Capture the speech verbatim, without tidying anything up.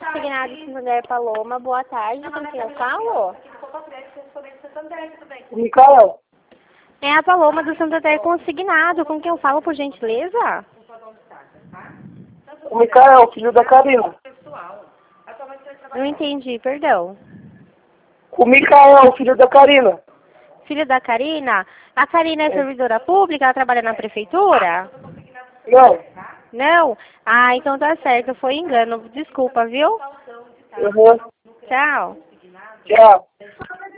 Consignado Santander Paloma, boa tarde, com quem eu falo? Micael. É a Paloma do Santander Consignado, com quem eu falo, por gentileza? O Micael, filho da Karina. Não entendi, perdão. O Micael, filho da Karina. Filho da Karina? A Karina é servidora pública, ela trabalha na prefeitura? Não. Não? Ah, então tá certo, foi engano. Desculpa, viu? Uhum. Tchau. Tchau.